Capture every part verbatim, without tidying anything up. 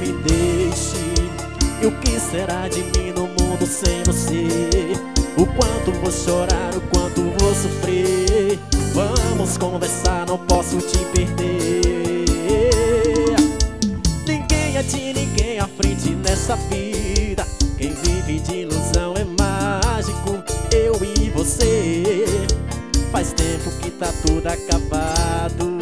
me deixe. E o que será de mim no mundo sem você? O quanto vou chorar, o quanto vou sofrer. Vamos conversar, não posso te perder. Ninguém é de ninguém à frente nessa vida. Quem vive de ilusão é mágico, eu e você. Faz tempo que tá tudo acabado.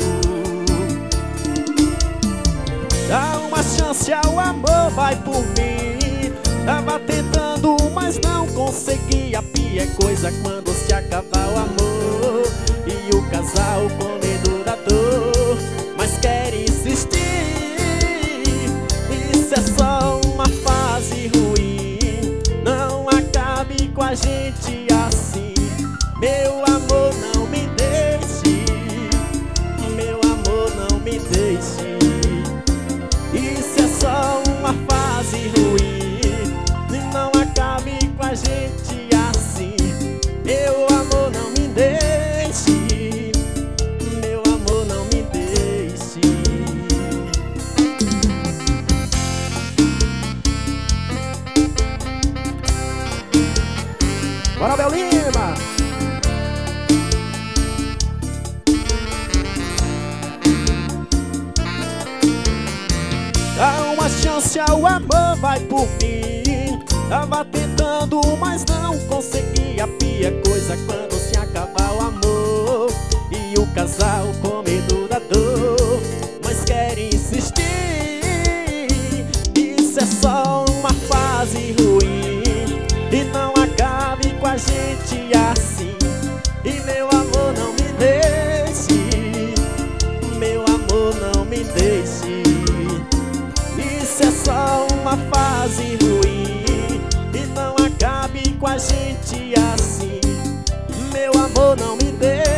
Dá uma chance ao amor, vai por mim. Tava tentando, mas não consegui. A pior coisa quando se acabar o amor e o casal com medo da dor, mas quer insistir. Isso é só uma fase ruim. Não acabe com a gente assim. Meu amor, não me deixe. Meu amor, não me deixe. Isso é só uma fase ruim. Não acabe com a gente assim. Meu amor, não me deixe. Meu amor, não me deixe. Bora, Bel Lima! Dá uma chance ao amor, vai por mim. Tava tentando, mas não consegui. A pior coisa quando se acabar o amor e o casal com medo da dor, mas quer insistir. Isso é só uma fase ruim. E não acabe com a gente assim. E meu amor, não me deixe. Meu amor, não me deixe. Isso é só uma fase ruim. E não acabe com a gente assim. Meu amor, não me deixe.